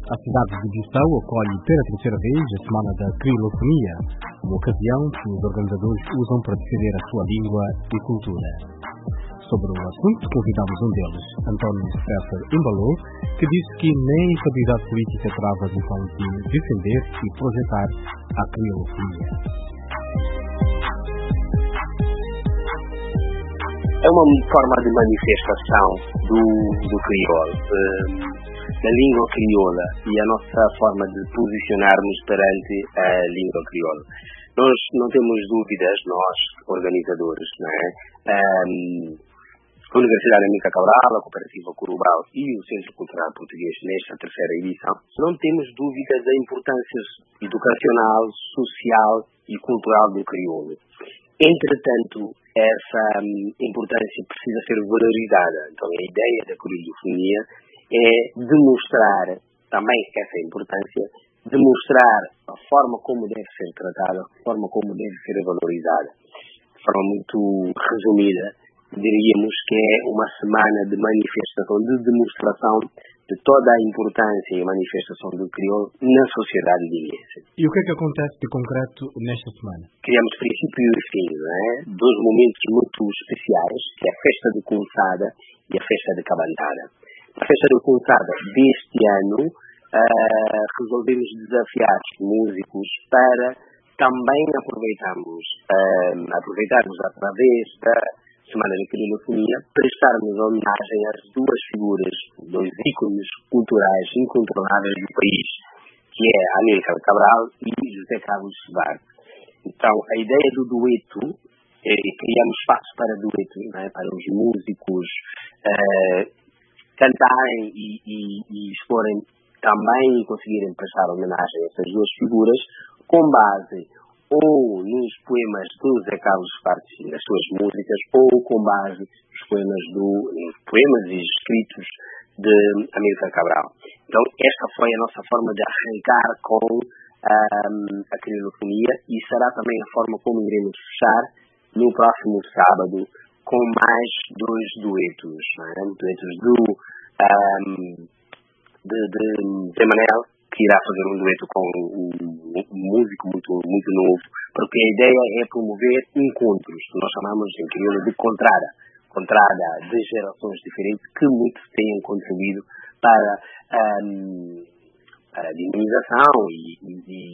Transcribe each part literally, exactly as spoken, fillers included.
A cidade de Bissau acolhe pela terceira vez a Semana da Criolofonia, uma ocasião que os organizadores usam para defender a sua língua e cultura. Sobre o assunto, convidamos um deles, António César Imbalou, que disse que nem a estabilidade política trava a missão de defender e projetar a criolofonia. É uma forma de manifestação do, do crioulo, da língua crioula e a nossa forma de posicionarmos perante a língua crioula. Nós não temos dúvidas, nós, organizadores, não é? Um, a Universidade Amílcar Cabral, a Cooperativa Curubal e o Centro Cultural Português nesta terceira edição, não temos dúvidas da importância educacional, social e cultural do crioulo. Entretanto, essa um, importância precisa ser valorizada. Então, a ideia da criolofonia é demonstrar também essa importância, demonstrar a forma como deve ser tratada, a forma como deve ser valorizada. De forma muito resumida, diríamos que é uma semana de manifestação, de demonstração de toda a importância e manifestação do crioulo na sociedade guineense. E o que é que acontece de concreto nesta semana? Criamos princípios e fins, não é? Dois momentos muito especiais, que é a festa de Conçada e a festa de Cabantada. A festa de Conçada deste ano uh, resolvemos desafiar os músicos para também aproveitarmos, uh, aproveitarmos através da Semana da Criolofonia, prestarmos homenagem às duas figuras, dois ícones culturais incontornáveis do país, que é Amílcar Cabral e José Carlos Soares. Então, a ideia do dueto, é, criamos espaço para dueto, não é? Para os músicos uh, cantarem e, e, e exporem também e conseguirem prestar homenagem a essas duas figuras, com base ou nos poemas do José Carlos Soares e nas suas músicas, ou com base nos poemas, do, nos poemas e escritos de Amílcar Cabral. Então, esta foi a nossa forma de arrancar com um, a criolofonia e será também a forma como iremos fechar no próximo sábado com mais dois duetos, não é? Duetos do um, de, de, de Manel, que irá fazer um dueto com um, um músico muito, muito novo, porque a ideia é promover encontros, que nós chamamos em crioulo de contrada, contrada de gerações diferentes que muito têm contribuído para, um, para a dinamização e, e,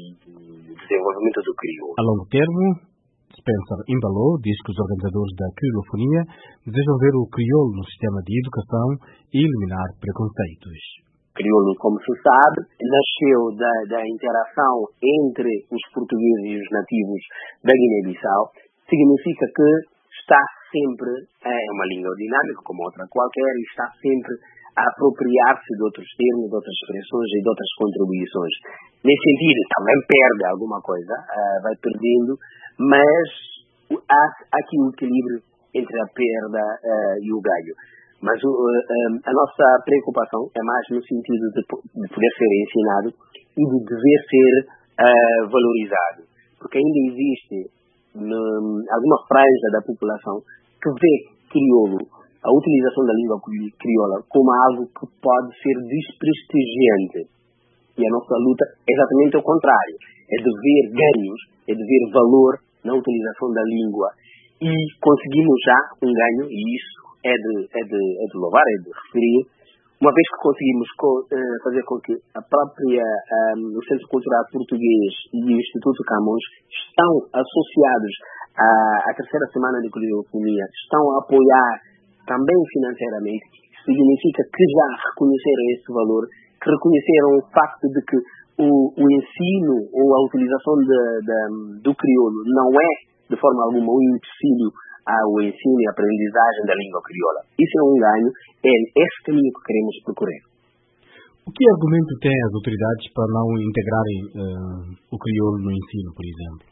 e desenvolvimento do crioulo. A longo termo, Spencer Imbalou diz que os organizadores da criolofonia desejam ver o crioulo no sistema de educação e eliminar preconceitos. O crioulo, como se sabe, nasceu da, da interação entre os portugueses e os nativos da Guiné-Bissau. Significa que está sempre, é uma língua dinâmica como outra qualquer, e está sempre a apropriar-se de outros termos, de outras expressões e de outras contribuições. Nesse sentido, também perde alguma coisa, uh, vai perdendo, mas há aqui um equilíbrio entre a perda uh, e o ganho. Mas uh, uh, a nossa preocupação é mais no sentido de, de poder ser ensinado e de dever ser uh, valorizado. Porque ainda existe um, alguma franja da população que vê crioulo, a utilização da língua crioula, como algo que pode ser desprestigiante. E a nossa luta é exatamente o contrário. É de ver ganhos, é de ver valor na utilização da língua. E conseguimos já um ganho, e isso é de, é de, é de louvar, é de referir, uma vez que conseguimos co, uh, fazer com que a própria, um, o Centro Cultural Português e o Instituto Camões estão associados à, à terceira semana de criolofonia, estão a apoiar também financeiramente, significa que já reconheceram esse valor, que reconheceram o facto de que o, o ensino ou a utilização de, de, do crioulo não é, de forma alguma, um empecilho ao ensino e aprendizagem da língua crioula. Isso é um ganho, é esse caminho que queremos procurar. O que argumento têm as autoridades para não integrarem uh, o crioulo no ensino, por exemplo?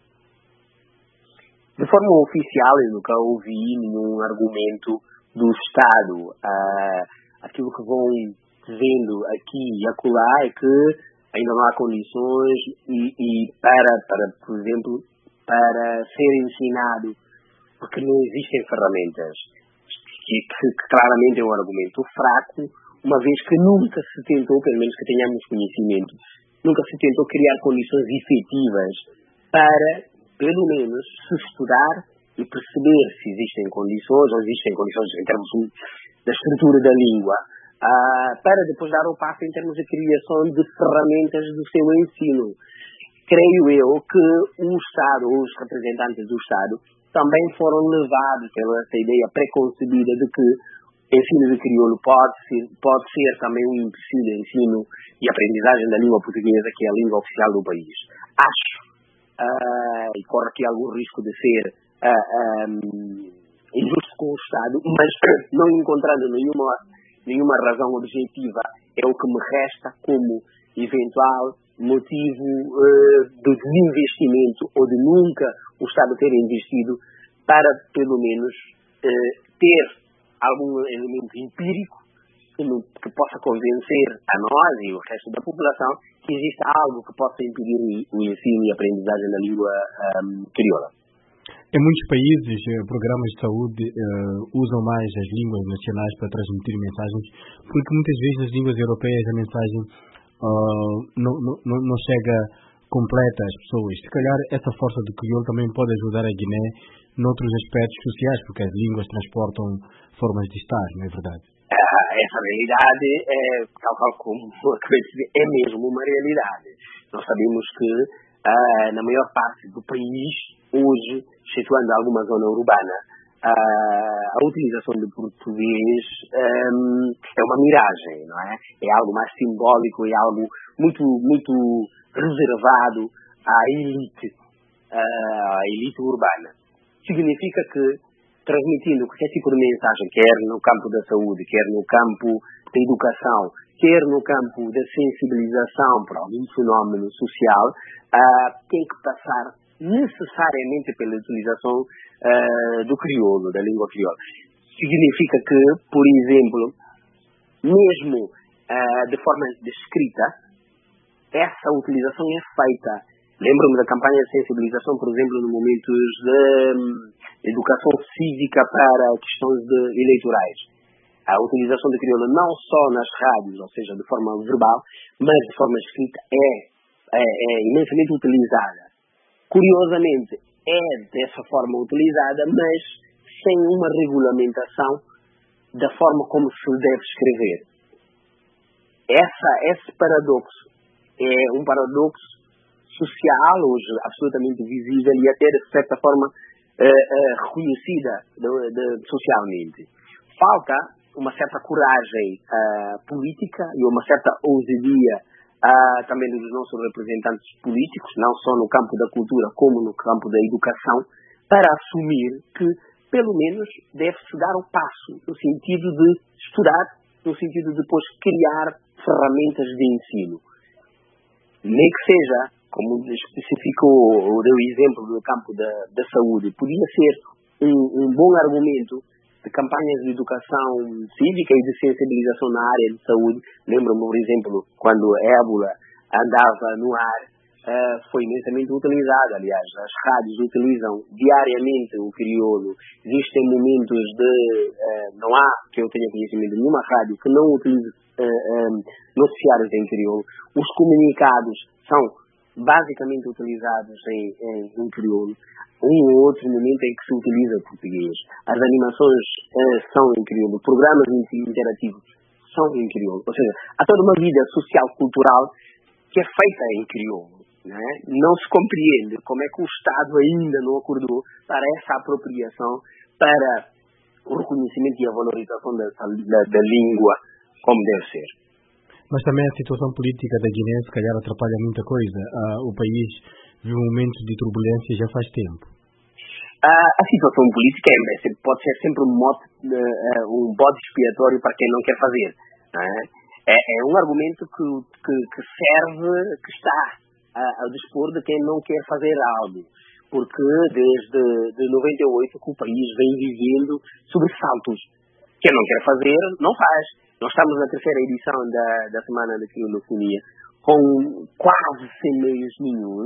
De forma oficial, eu nunca ouvi nenhum argumento do Estado. Uh, aquilo que vão dizendo aqui e acolá é que ainda não há condições e, e para, para, por exemplo, para ser ensinado, porque não existem ferramentas, que, que, que claramente é um argumento fraco, uma vez que nunca se tentou, pelo menos que tenhamos conhecimento, nunca se tentou criar condições efetivas para, pelo menos, se estudar e perceber se existem condições, ou existem condições em termos da estrutura da língua, uh, para depois dar o passo em termos de criação de ferramentas do seu ensino. Creio eu que o Estado, ou os representantes do Estado, também foram levados pela essa ideia preconcebida de que o ensino de crioulo pode ser, pode ser também um empecilho de ensino e aprendizagem da língua portuguesa, que é a língua oficial do país. Acho, uh, e corre aqui algum risco de ser uh, um, injusto com o Estado, mas não encontrando nenhuma, nenhuma razão objetiva, é o que me resta como eventual motivo uh, do desinvestimento ou de nunca o Estado ter investido para, pelo menos, uh, ter algum elemento empírico que, no, que possa convencer a nós e o resto da população que existe algo que possa impedir o, o ensino e a aprendizagem da língua um, crioula. Em muitos países, programas de saúde uh, usam mais as línguas nacionais para transmitir mensagens, porque muitas vezes nas línguas europeias a mensagem uh, não, não, não chega completa às pessoas. Se calhar essa força do crioulo também pode ajudar a Guiné noutros aspectos sociais, porque as línguas transportam formas de estar, não é verdade? Ah, essa realidade é, tal como é mesmo uma realidade. Nós sabemos que ah, na maior parte do país, hoje, excetuando alguma zona urbana, ah, a utilização do português um, é uma miragem, não é? É algo mais simbólico, é algo muito, muito reservado à elite, à elite urbana. Significa que, transmitindo qualquer tipo de mensagem, quer no campo da saúde, quer no campo da educação, quer no campo da sensibilização para algum fenómeno social, uh, tem que passar necessariamente pela utilização uh, do crioulo, da língua crioula. Significa que, por exemplo, mesmo uh, de forma descrita, essa utilização é feita. Lembro-me da campanha de sensibilização, por exemplo, no momentos de um, educação cívica para questões de eleitorais. A utilização do crioulo não só nas rádios, ou seja, de forma verbal, mas de forma escrita é, é, é imensamente utilizada. Curiosamente, é dessa forma utilizada, mas sem uma regulamentação da forma como se deve escrever. Essa, esse paradoxo é um paradoxo social, hoje absolutamente visível e até de certa forma eh, eh, reconhecida de, de, socialmente. Falta uma certa coragem uh, política e uma certa ousadia uh, também dos nossos representantes políticos, não só no campo da cultura como no campo da educação, para assumir que pelo menos deve-se dar o passo no sentido de estudar, no sentido de depois criar ferramentas de ensino. Nem que seja, como especificou ou deu exemplo no campo da, da saúde, podia ser um, um bom argumento de campanhas de educação cívica e de sensibilização na área de saúde. Lembro-me, por exemplo, quando a ébola andava no ar, uh, foi imensamente utilizada. Aliás, as rádios utilizam diariamente o crioulo. Existem momentos de... Uh, não há, que eu tenha conhecimento de nenhuma rádio que não utilize uh, um, noticiários em crioulo. Os comunicados são basicamente utilizados em, em, em crioulo. Um ou outro momento em que se utiliza o português. As animações eh, são em crioulo. Programas interativos são em crioulo. Ou seja, há toda uma vida social, cultural que é feita em crioulo. Não é? Não se compreende como é que o Estado ainda não acordou para essa apropriação, para o reconhecimento e a valorização da, da, da língua como deve ser. Mas também a situação política da Guiné, se calhar, atrapalha muita coisa. Ah, o país vive um momento de turbulência já faz tempo. Ah, a situação política é, pode ser sempre um, mote, uh, um bode expiatório para quem não quer fazer. Não é? É, é um argumento que, que, que serve, que está uh, ao dispor de quem não quer fazer algo. Porque desde de noventa e oito que o país vem vivendo sobressaltos. Quem não quer fazer, não faz. Nós estamos na terceira edição da, da Semana da Criolofonia, com quase cem meios nenhuns.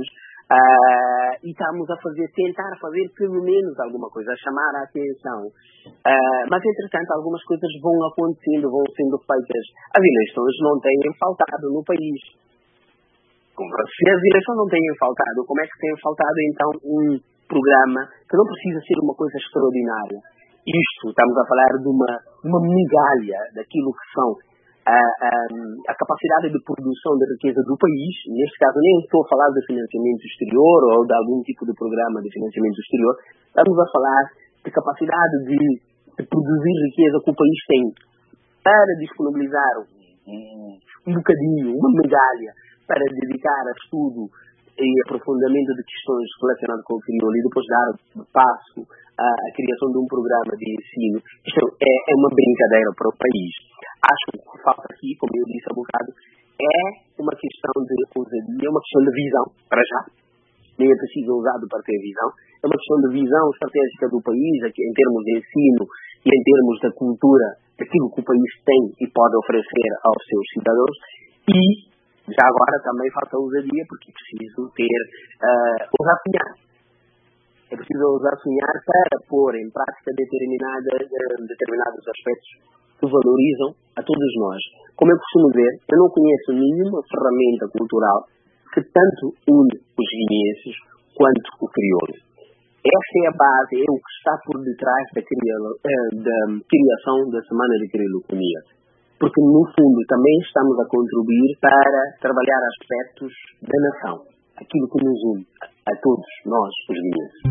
Uh, e estamos a fazer, tentar fazer pelo menos alguma coisa, a chamar a atenção. Uh, mas, entretanto, algumas coisas vão acontecendo, vão sendo feitas. As eleições não têm faltado no país. Se as eleições não têm faltado, como é que tem faltado, então, um programa que não precisa ser uma coisa extraordinária? Isto, estamos a falar de uma, uma migalha daquilo que são A, a, a capacidade de produção de riqueza do país. Neste caso nem estou a falar de financiamento exterior ou de algum tipo de programa de financiamento exterior, estamos a falar de capacidade de, de produzir riqueza que o país tem para disponibilizar um, um bocadinho, uma medalha para dedicar a estudo e aprofundamento de questões relacionadas com o crioulo e depois dar passo à criação de um programa de ensino. Isto é, é uma brincadeira para o país. Acho que o que falta aqui, como eu disse há bocado, é uma questão de ousadia, é uma questão de visão, para já. Nem é preciso ousado para ter visão. É uma questão de visão estratégica do país, aqui, em termos de ensino e em termos da cultura, daquilo que o país tem e pode oferecer aos seus cidadãos. E, já agora, também falta ousadia, porque é preciso ter, uh, ousar sonhar. É preciso ousar sonhar para pôr em prática determinadas, uh, determinados aspectos que valorizam a todos nós. Como eu costumo dizer, eu não conheço nenhuma ferramenta cultural que tanto une os guineenses quanto o crioulo. Essa é a base, é o que está por detrás da, crioulo, eh, da criação da Semana de Crioulofonia. Porque, no fundo, também estamos a contribuir para trabalhar aspectos da nação, aquilo que nos une a todos nós, os guineenses.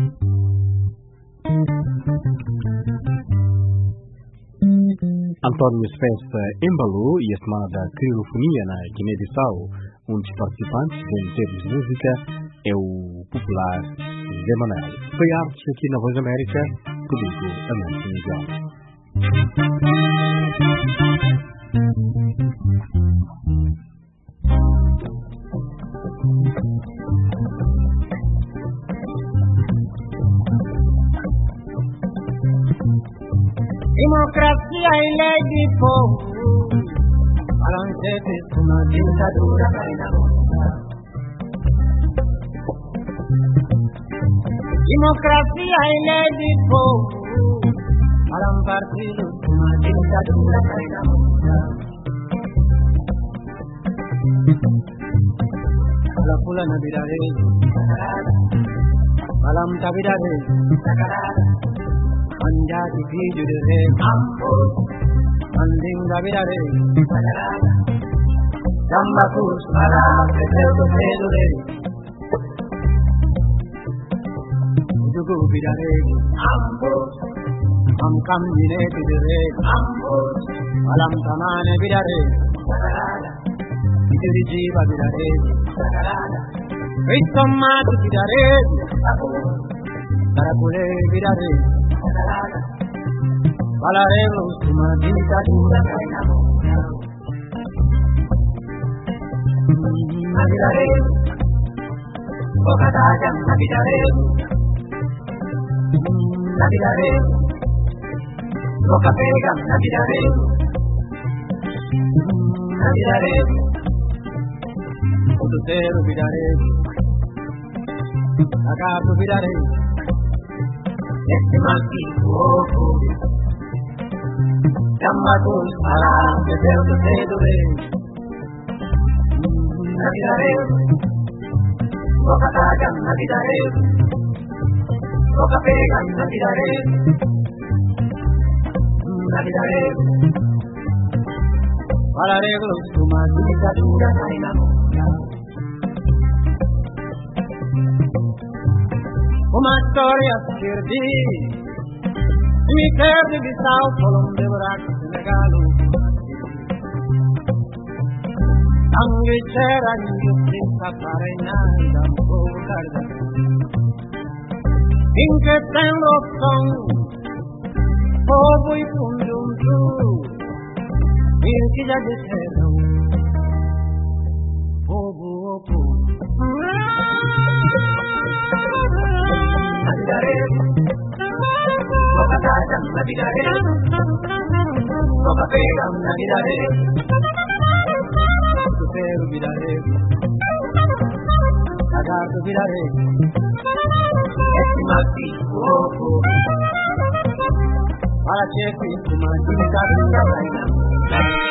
António Espessa embalou e a Semana da Crioulofonia na Guiné-Bissau. Um dos participantes, em termos de música, é o popular Zé Manel. Foi artes aqui na Voz América, comigo, Américo Miguel. Democracia e lei de povo, balance uma ditadura cai na onda. Democracia e lei de povo, para um partido uma ditadura cai na onda. Pula pula na virare, balam ta virare, Anjati filho de rei, anding da virare, Jamba cruz para que teu dedo rei, Jugu virare, Am camine de rei, Alam tamane virare, Idirijiva virare, Ristomatu virare, Tarapule virare. Falaremos uma ditadura cai na onda. Naviraremos, boca d'água, naviraremos. Naviraremos, boca pega, naviraremos. Naviraremos, o zero viraremos. Agato viraremos. Este mantivo Chamados para que Deus te seduze Navidades Boca taga Navidades Boca pega Navidades Navidades Falaremos uma ditadura cai na onda. Uma história per dire mi perde di Sao Colombo Braco Senegal anche c'era io senza fare nada un po' guarda in che tempo son oh voi congiunto in chi già diceva oh oh oh Boca taga Navidades, boca pega Navidades, tu zero viraremos, taga Ricardo Virare Estimati Opo Para Chefi Kumandi Ricardo Virare